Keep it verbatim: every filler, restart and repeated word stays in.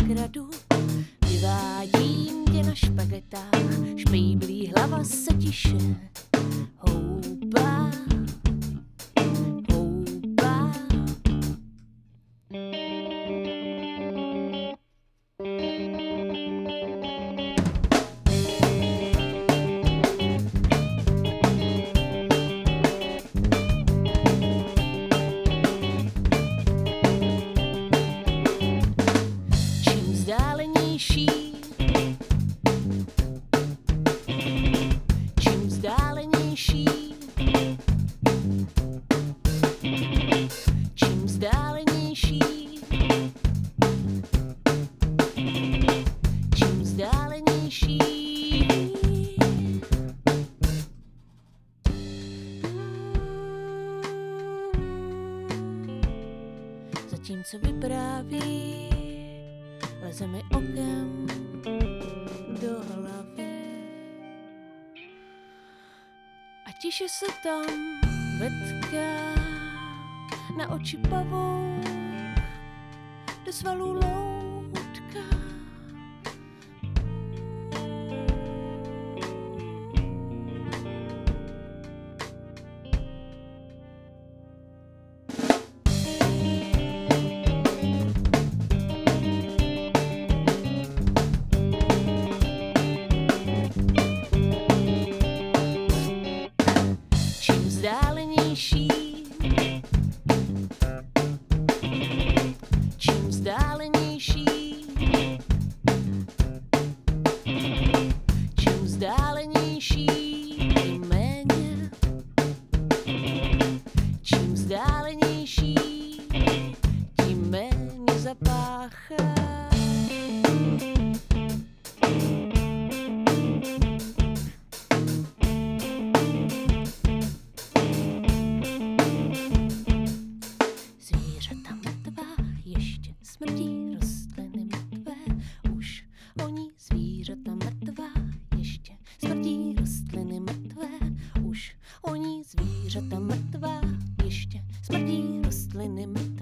kradu. Vyvádím tě na špagetách, špejblí hlava se tiše houbá, houbá. Čím vzdálenější, čím vzdálenější, čím vzdálenější, čím vzdálenější. Zatímco vypráví, leze mi okem do hlavy a tiše se tam vetká na oči pavouk, do svalů loutka. Čím vzdálenější, čím vzdálenější, čím vzdálenější, tím méně, čím vzdálenější, tím méně zapáchá. Zvířata mrtvá ještě smrdí, rostliny mrtvé, už oni. Zvířata mrtvá ještě smrdí, rostliny mrtvé, už oni. Zvířata mrtvá ještě smrdí, rostliny mrtvé.